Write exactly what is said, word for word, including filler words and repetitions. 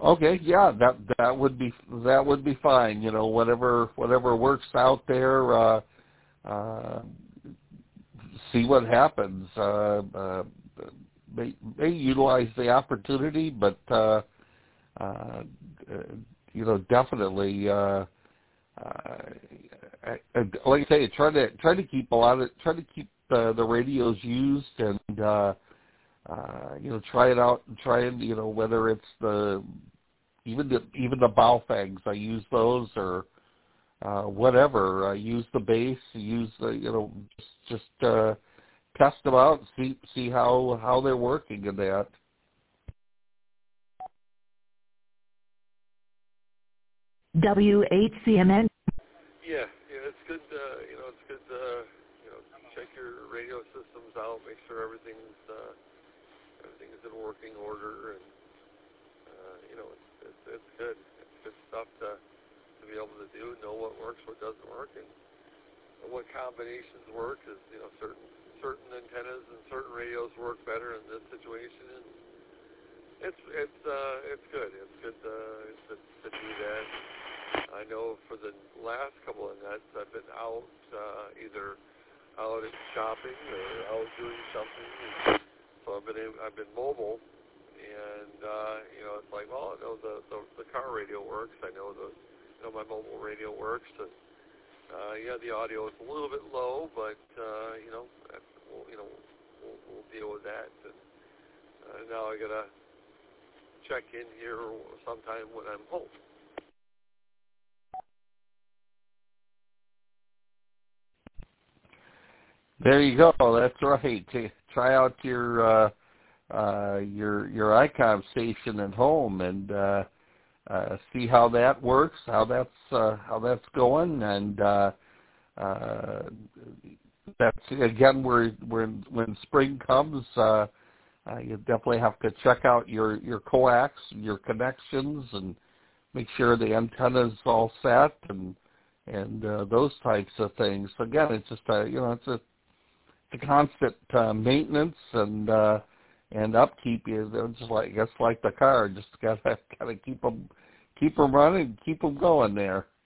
Okay, yeah, that that would be that would be fine. You know, whatever whatever works out there. Uh, uh, see what happens. Uh, uh, may, may utilize the opportunity, but uh, uh, you know, definitely. Uh, uh, I, I, like I say, try to try to keep a lot of try to keep uh, the radios used and. Uh, Uh, you know, try it out and try and, you know, whether it's the, even the, even the Baofengs, I use those or, uh, whatever, I use the base, use the, you know, just, just, uh, test them out and see, see how, how they're working in that. W H C M N. Yeah, yeah, it's good, uh, you know, it's good, uh, you know, check your radio systems out, make sure everything's, uh, everything is in working order, and uh, you know, it's, it's it's good. It's good stuff to to be able to do, know what works, what doesn't work, and what combinations work. Because you know, certain certain antennas and certain radios work better in this situation, and it's it's uh, it's good. It's good to, to to do that. I know for the last couple of nights, I've been out uh, either out shopping or out doing something. So I've been I've been mobile, and uh, you know it's like, well, I know the, the the car radio works. I know the you know my mobile radio works. And uh, yeah, the audio is a little bit low, but uh, you know we'll, you know we'll, we'll deal with that. And uh, now I gotta check in here sometime when I'm home. There you go. That's right. Try out your, uh, uh, your, your I COM station at home and, uh, uh, see how that works, how that's, uh, how that's going. And, uh, uh, that's again, where, where, when spring comes, uh, uh, you definitely have to check out your, your coax, your connections, and make sure the antenna's all set and, and, uh, those types of things. Again, it's just a, you know, it's a, the constant uh, maintenance and uh, and upkeep is just like, I guess, like the car. Just gotta gotta keep them keep them running, keep them going there.